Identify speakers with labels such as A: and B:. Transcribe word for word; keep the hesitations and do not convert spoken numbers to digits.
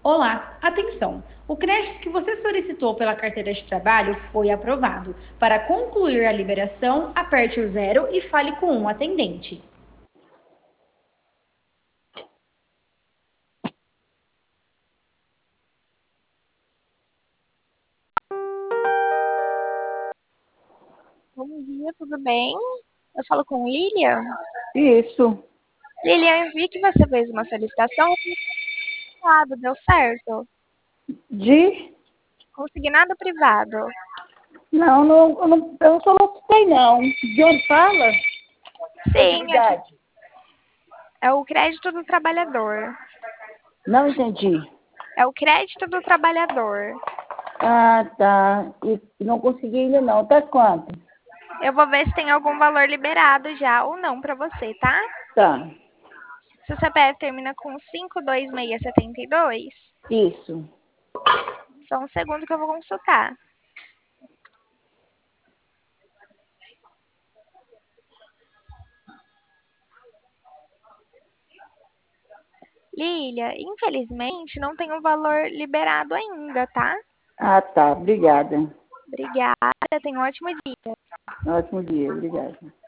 A: Olá, atenção! O crédito que você solicitou pela carteira de trabalho foi aprovado. Para concluir a liberação, aperte o zero e fale com um atendente.
B: Bom dia, tudo bem? Eu falo com Lilian.
C: Isso.
B: Lilian, eu vi que você fez uma solicitação privado, deu certo?
C: De?
B: Consignado privado.
C: Não, não, eu não, eu não solicitei, não. De onde fala?
B: Sim, aqui
C: Credibilidade.
B: é o crédito do trabalhador.
C: Não entendi.
B: É o crédito do trabalhador.
C: Ah, tá. E não consegui ainda não. Tá quanto?
B: Eu vou ver se tem algum valor liberado já ou não para você, tá?
C: Tá.
B: Seu C P F termina com cinco dois seis sete dois.
C: Isso.
B: Só um segundo que eu vou consultar. Lilia, infelizmente não tem um valor liberado ainda, tá?
C: Ah, tá. Obrigada.
B: Obrigada, tenha um ótimo dia.
C: Ótimo dia. Obrigada.